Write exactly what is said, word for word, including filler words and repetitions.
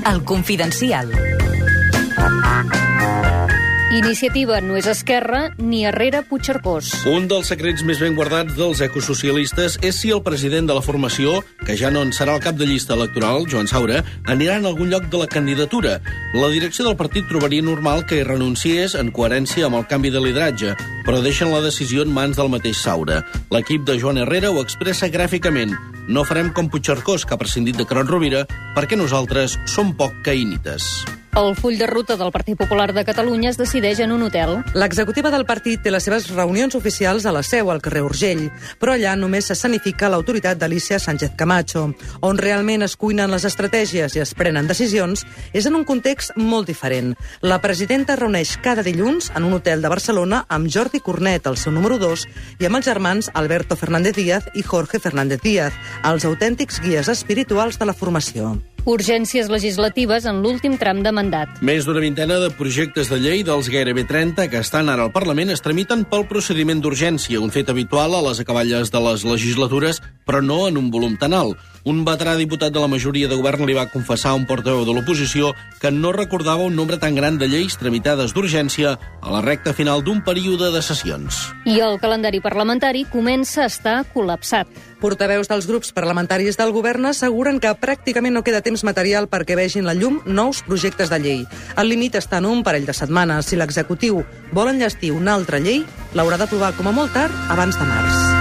El Confidencial. Iniciativa no és Esquerra ni Herrera Puigcercós. Un dels secrets més ben guardats dels ecosocialistes és si el president de la formació, que ja no en serà el cap de llista electoral, Joan Saura, anirà en algun lloc de la candidatura. La direcció del partit trobaria normal que hi renunciés en coherència amb el canvi de lideratge, però deixen la decisió en mans del mateix Saura. L'equip de Joan Herrera ho expressa gràficament. No farem com Puigcercós, que ha prescindit de Carod Rovira, perquè nosaltres som poc caïnites. El full de ruta del Partit Popular de Catalunya es decideix en un hotel. L'executiva del partit té les seves reunions oficials a la seu, al carrer Urgell, però allà només s'escenifica l'autoritat d'Alícia Sánchez Camacho. On realment es cuinen les estratègies i es prenen decisions és en un context molt diferent. La presidenta reuneix cada dilluns en un hotel de Barcelona amb Jordi Cornet, el seu número dos, i amb els germans Alberto Fernández Díaz i Jorge Fernández Díaz, els autèntics guies espirituals de la formació. Urgències legislatives en l'últim tram de mandat. Més d'una vintena de projectes de llei dels gairebé trenta que estan ara al Parlament es tramiten pel procediment d'urgència, un fet habitual a les acaballes de les legislatures, però no en un volum tan alt. Un veterà diputat de la majoria de govern li va confessar a un portaveu de l'oposició que no recordava un nombre tan gran de lleis tramitades d'urgència a la recta final d'un període de sessions. I el calendari parlamentari comença a estar col·lapsat. Portaveus dels grups parlamentaris del govern asseguren que pràcticament no queda temps material perquè vegin la llum nous projectes de llei. El límit està en un parell de setmanes. Si l'executiu vol enllestir una altra llei, l'haurà d'aprovar com a molt tard abans de març.